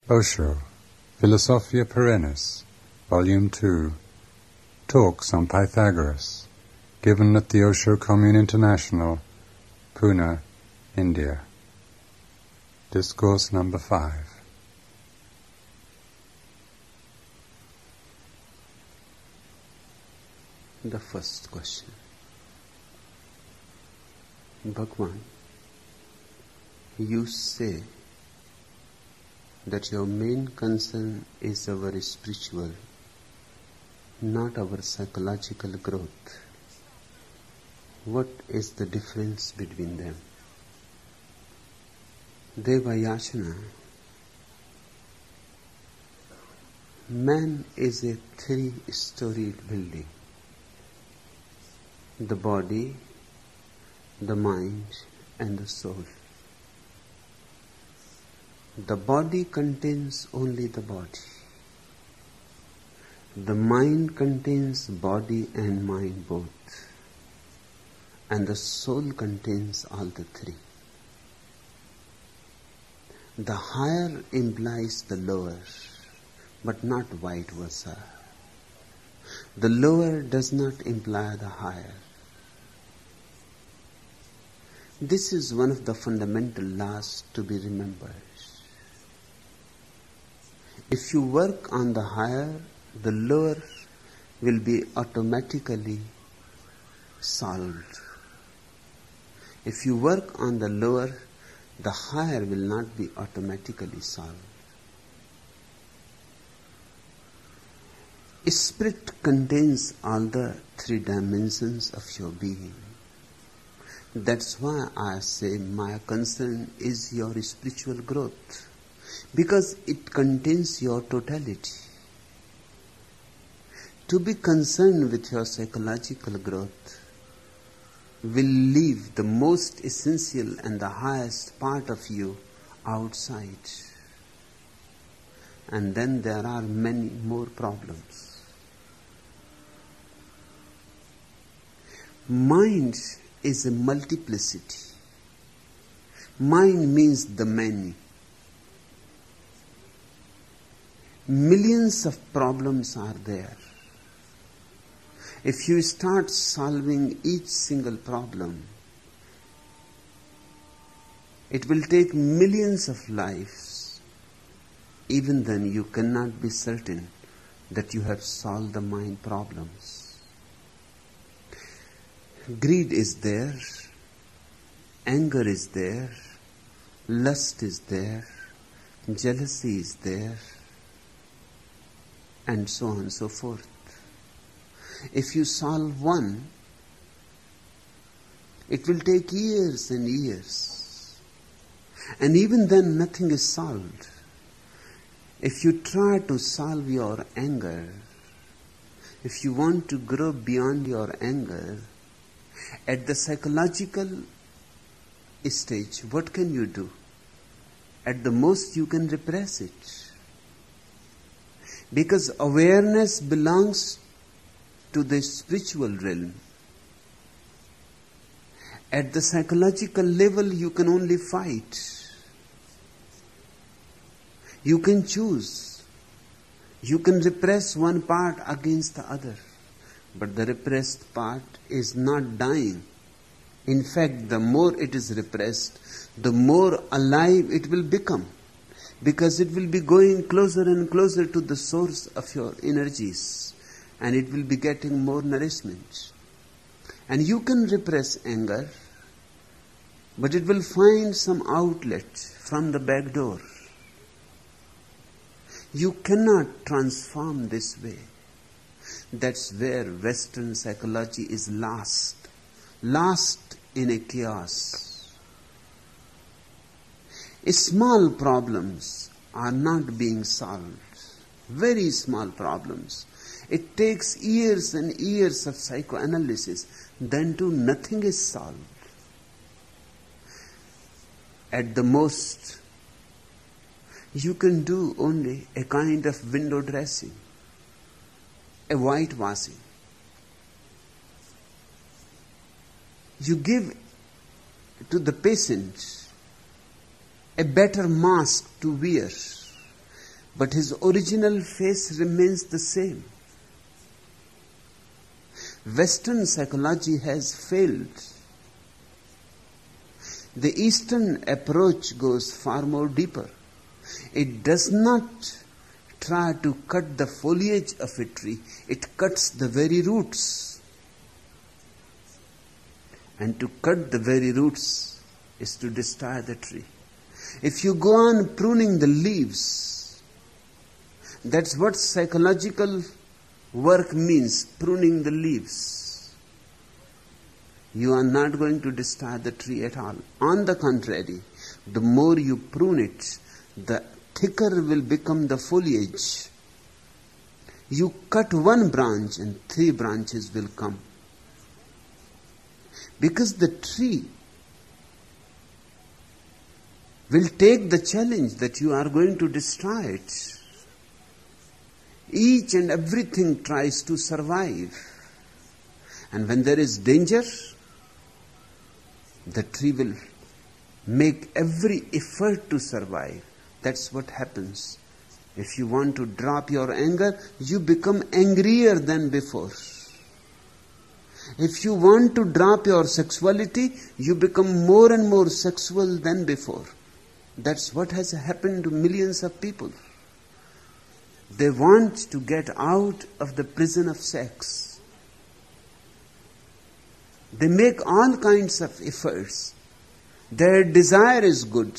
Osho, Philosophia Perennis, Volume 2, Talks on Pythagoras, given at the Osho Commune International, Pune, India. Discourse number 5. The first question. Bhagwan, you say that your main concern is our spiritual, not our psychological growth. What is the difference between them? Devayachana, man is a 3-storied building. The body, the mind, and the soul. The body contains only the body. The mind contains body and mind both. And the soul contains all the three. The higher implies the lower, but not vice versa. The lower does not imply the higher. This is one of the fundamental laws to be remembered. If you work on the higher, the lower will be automatically solved. If you work on the lower, the higher will not be automatically solved. Spirit contains all the 3 dimensions of your being. That's why I say my concern is your spiritual growth, because it contains your totality. To be concerned with your psychological growth will leave the most essential and the highest part of you outside. And then there are many more problems. Mind is a multiplicity. Mind means the many. Millions of problems are there. If you start solving each single problem, it will take millions of lives. Even then you cannot be certain that you have solved the mind problems. Greed is there, anger is there, lust is there, jealousy is there, and so on and so forth. If you solve one, it will take years and years. And even then nothing is solved. If you try to solve your anger, if you want to grow beyond your anger, at the psychological stage, what can you do? At the most you can repress it. Because awareness belongs to the spiritual realm. At the psychological level, you can only fight. You can choose. You can repress one part against the other. But the repressed part is not dying. In fact, the more it is repressed, the more alive it will become. Because it will be going closer and closer to the source of your energies. And it will be getting more nourishment. And you can repress anger, but it will find some outlet from the back door. You cannot transform this way. That's where Western psychology is lost in a chaos. Small problems are not being solved. Very small problems. It takes years and years of psychoanalysis, then too nothing is solved. At the most, you can do only a kind of window dressing, a whitewashing. You give to the patient a better mask to wear. but his original face remains the same. Western psychology has failed. The Eastern approach goes far more deeper. It does not try to cut the foliage of a tree, it cuts the very roots. And to cut the very roots is to destroy the tree. If you go on pruning the leaves, that's what psychological work means, pruning the leaves. You are not going to destroy the tree at all. On the contrary, the more you prune it, the thicker will become the foliage. You cut one branch and 3 branches will come. Because the tree will take the challenge that you are going to destroy it. Each and everything tries to survive. And when there is danger, the tree will make every effort to survive. That's what happens. If you want to drop your anger, you become angrier than before. If you want to drop your sexuality, you become more and more sexual than before. That's what has happened to millions of people. They want to get out of the prison of sex. They make all kinds of efforts. Their desire is good.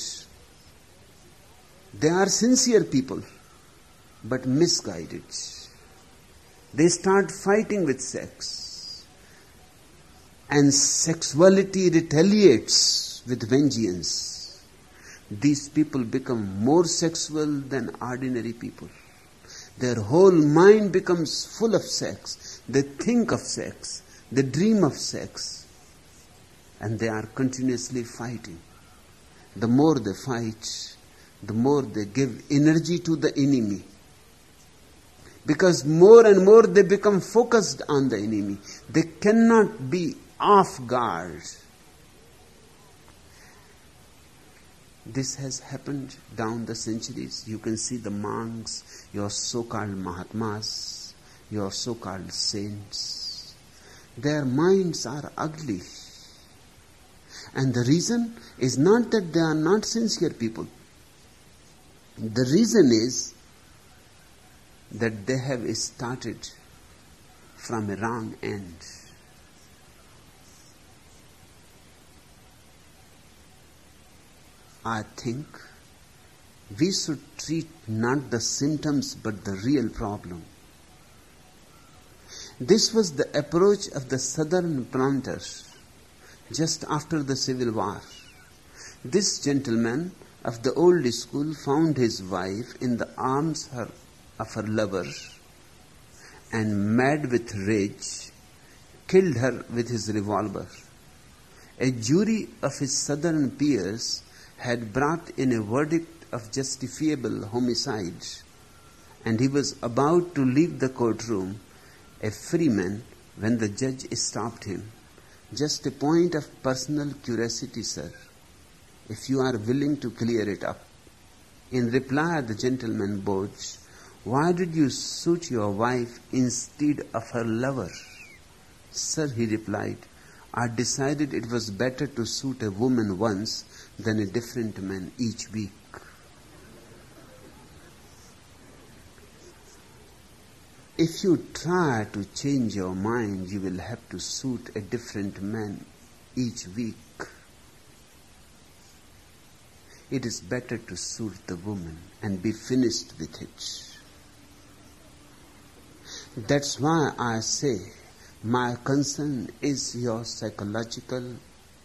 They are sincere people, but misguided. They start fighting with sex. And sexuality retaliates with vengeance. These people become more sexual than ordinary people. Their whole mind becomes full of sex. They think of sex. They dream of sex. And they are continuously fighting. The more they fight, the more they give energy to the enemy. Because more and more they become focused on the enemy. They cannot be off guard. This has happened down the centuries. You can see the monks, your so-called Mahatmas, your so-called saints. Their minds are ugly. And the reason is not that they are not sincere people. The reason is that they have started from a wrong end. I think we should treat not the symptoms but the real problem. This was the approach of the southern planters just after the Civil War. This gentleman of the old school found his wife in the arms of her lover and, mad with rage, killed her with his revolver. A jury of his southern peers had brought in a verdict of justifiable homicide, and he was about to leave the courtroom a free man when the judge stopped him. Just a point of personal curiosity, sir, if you are willing to clear it up. In reply, the gentleman bowed. Why did you shoot your wife instead of her lover? Sir, he replied, I decided it was better to shoot a woman once than a different man each week. If you try to change your mind, you will have to shoot a different man each week. It is better to shoot the woman and be finished with it. That's why I say my concern is your psychological,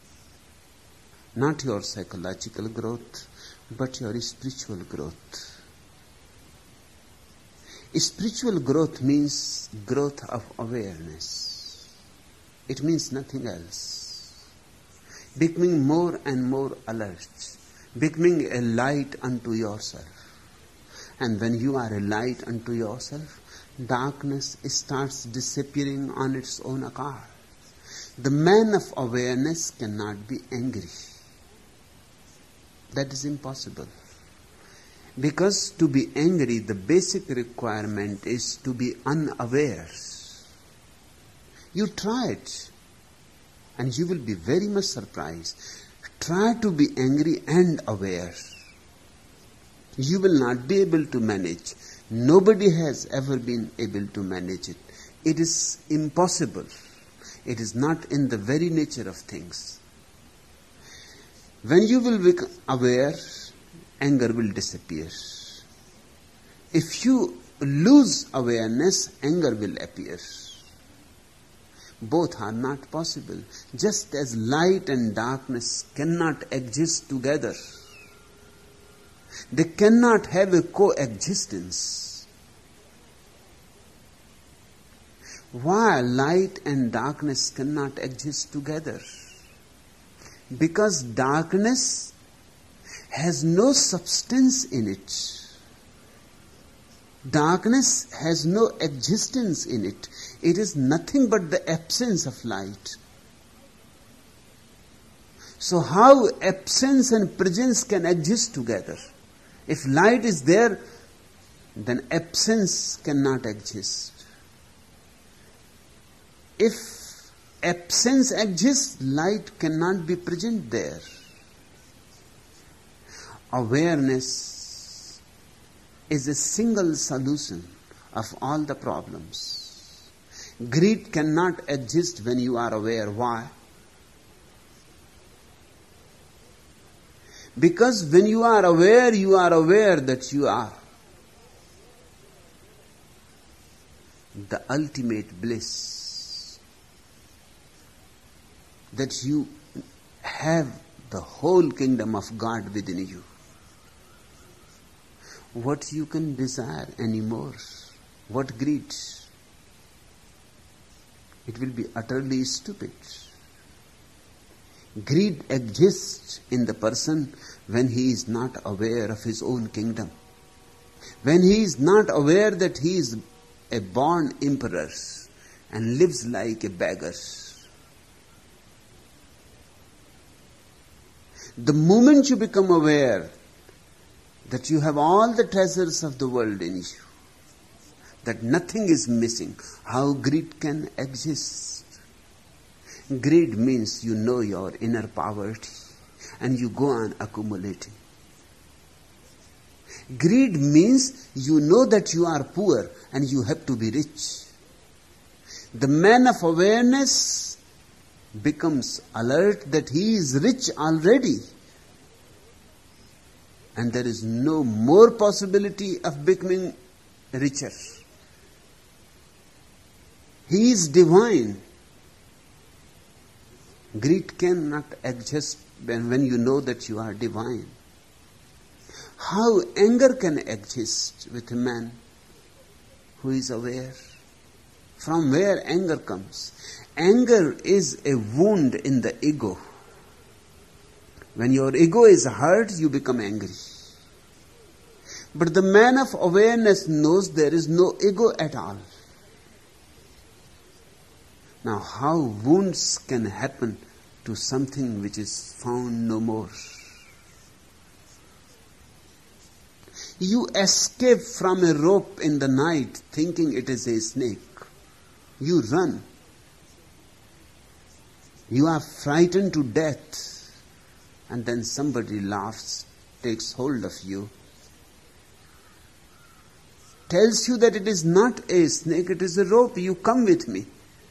not your psychological growth, but your spiritual growth. Spiritual growth means growth of awareness. It means nothing else. Becoming more and more alert. Becoming a light unto yourself. And when you are a light unto yourself, darkness starts disappearing on its own account. The man of awareness cannot be angry. That is impossible. Because to be angry, the basic requirement is to be unaware. You try it, and you will be very much surprised. Try to be angry and aware. You will not be able to manage. Nobody has ever been able to manage it. It is impossible. It is not in the very nature of things. When you will become aware, anger will disappear. If you lose awareness, anger will appear. Both are not possible. Just as light and darkness cannot exist together, they cannot have a coexistence. Why light and darkness cannot exist together? Because darkness has no substance in it. Darkness has no existence in it. It is nothing but the absence of light. So how absence and presence can exist together? If light is there, then absence cannot exist. If absence exists, light cannot be present there. Awareness is a single solution of all the problems. Greed cannot exist when you are aware. Why? Because when you are aware that you are the ultimate bliss, that you have the whole kingdom of God within you. What you can desire anymore? What greed? It will be utterly stupid. Greed exists in the person when he is not aware of his own kingdom. When he is not aware that he is a born emperor and lives like a beggar. The moment you become aware that you have all the treasures of the world in you, that nothing is missing, how greed can exist? Greed means you know your inner poverty and you go on accumulating. Greed means you know that you are poor and you have to be rich. The man of awareness becomes alert that he is rich already. And there is no more possibility of becoming richer. He is divine. Greed cannot exist when you know that you are divine. How anger can exist with a man who is aware? From where anger comes? Anger is a wound in the ego. When your ego is hurt, you become angry. But the man of awareness knows there is no ego at all. Now, how wounds can happen to something which is found no more? You escape from a rope in the night thinking it is a snake. You run. You are frightened to death. And then somebody laughs, takes hold of you, tells you that it is not a snake, it is a rope. You come with me.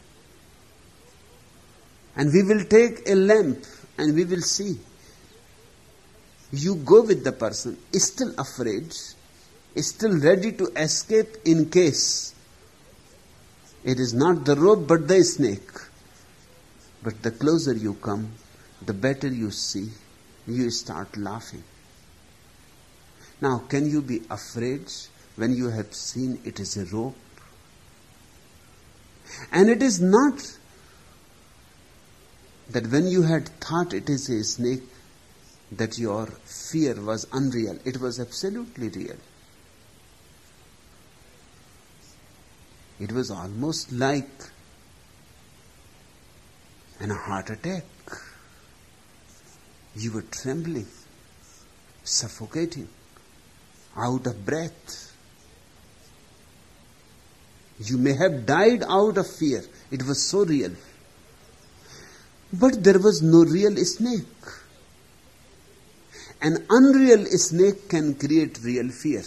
And we will take a lamp and we will see. You go with the person, still afraid, still ready to escape in case it is not the rope but the snake. But the closer you come, the better you see, you start laughing. Now, can you be afraid when you have seen it is a rope? And it is not that when you had thought it is a snake, that your fear was unreal. It was absolutely real. It was almost like a heart attack. You were trembling, suffocating. out of breath. You may have died out of fear. It was so real. But there was no real snake. An unreal snake can create real fear.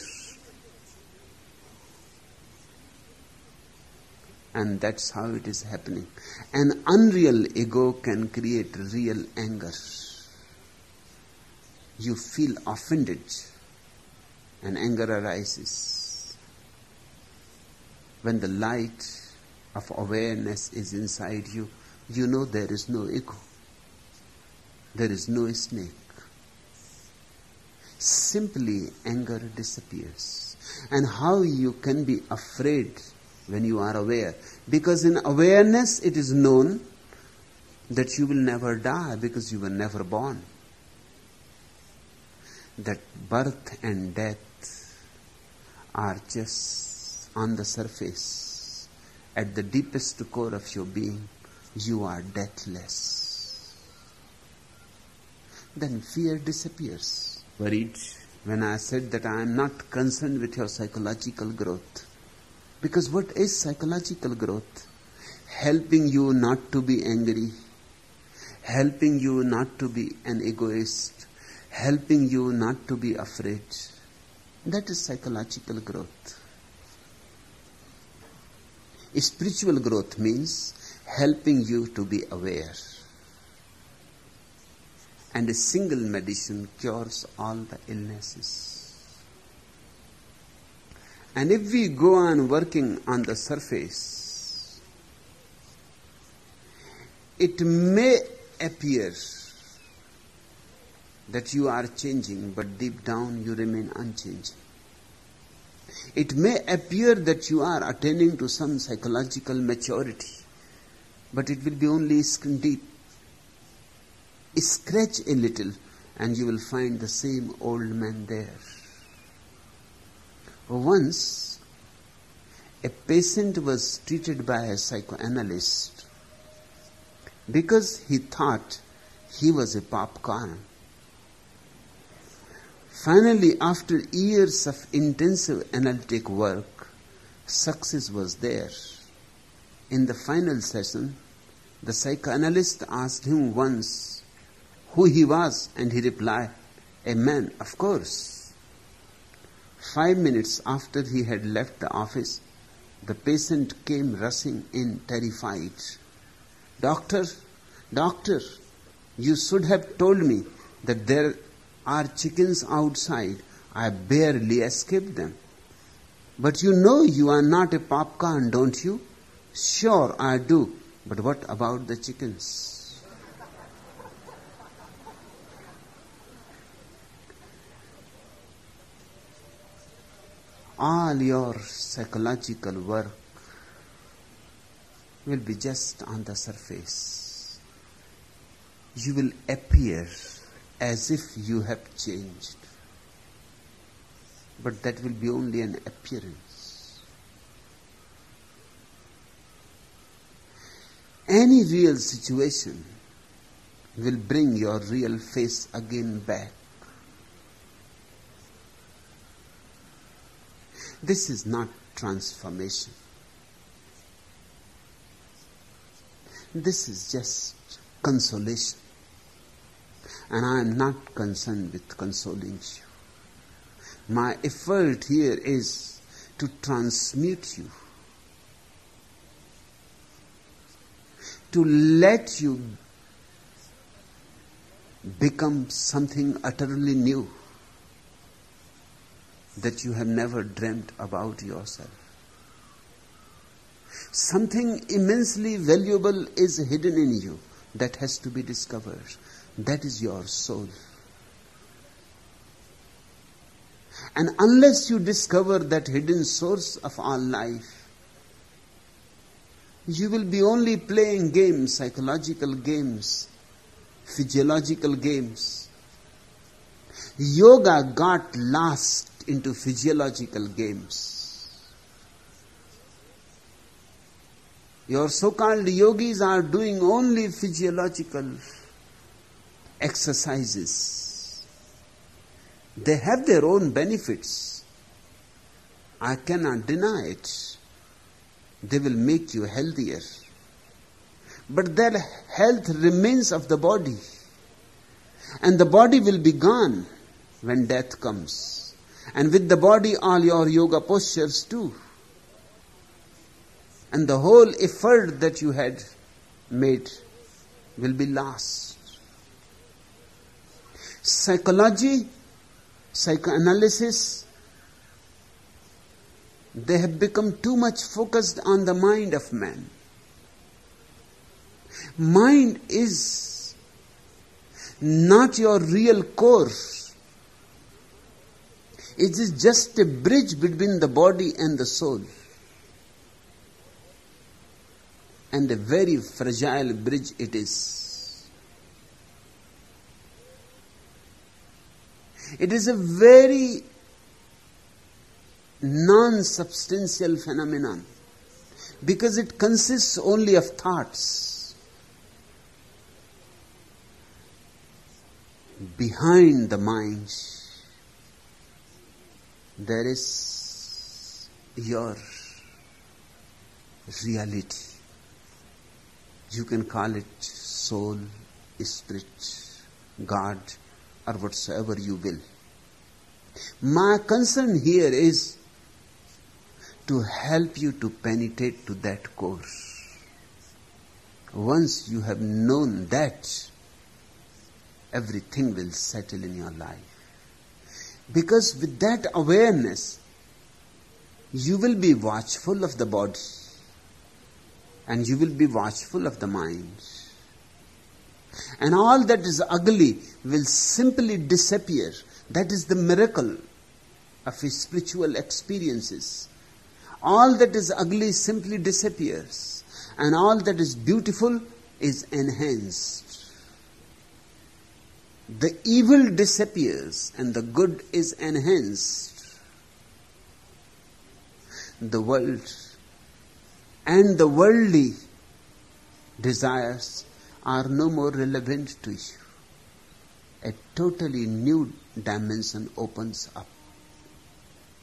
And that's how it is happening. An unreal ego can create real anger. You feel offended and anger arises. When the light of awareness is inside you, you know there is no ego. There is no snake. Simply anger disappears. And how you can be afraid when you are aware? Because in awareness it is known that you will never die because you were never born. That birth and death are just on the surface. At the deepest core of your being, you are deathless. Then fear disappears. Worried when I said that I am not concerned with your psychological growth. Because what is psychological growth? Helping you not to be angry, helping you not to be an egoist, helping you not to be afraid. That is psychological growth. Spiritual growth means helping you to be aware. And a single medicine cures all the illnesses. And if we go on working on the surface, it may appear that you are changing, but deep down you remain unchanging. It may appear that you are attaining to some psychological maturity, but it will be only skin deep. Scratch a little and you will find the same old man there. Once, a patient was treated by a psychoanalyst because he thought he was a popcorn. Finally, after years of intensive analytic work, success was there. In the final session, the psychoanalyst asked him once who he was, and he replied, "A man, of course." 5 minutes after he had left the office, the patient came rushing in, terrified. Doctor, you should have told me that there are chickens outside. I barely escaped them." "But you know you are not a popcorn, don't you?" "Sure, I do. But what about the chickens?" All your psychological work will be just on the surface. You will appear as if you have changed. But that will be only an appearance. Any real situation will bring your real face again back. This is not transformation. This is just consolation. And I am not concerned with consoling you. My effort here is to transmute you, to let you become something utterly new that you have never dreamt about yourself. Something immensely valuable is hidden in you that has to be discovered. That is your soul. And unless you discover that hidden source of all life, you will be only playing games, psychological games, physiological games. Yoga got lost into physiological games. Your so-called yogis are doing only physiological exercises. They have their own benefits, I cannot deny it. They will make you healthier. But that health remains of the body. And the body will be gone when death comes. And with the body, all your yoga postures too. And the whole effort that you had made will be lost. Psychology, psychoanalysis, they have become too much focused on the mind of man. Mind is not your real core. It is just a bridge between the body and the soul. And a very fragile bridge it is. It is a very non-substantial phenomenon because it consists only of thoughts. Behind the mind, there is your reality. You can call it soul, spirit, God, or whatsoever you will. My concern here is to help you to penetrate to that core. Once you have known that, everything will settle in your life. Because with that awareness, you will be watchful of the body. And you will be watchful of the mind. And all that is ugly will simply disappear. That is the miracle of his spiritual experiences. All that is ugly simply disappears. And all that is beautiful is enhanced. The evil disappears and the good is enhanced. The world and the worldly desires are no more relevant to you. A totally new dimension opens up.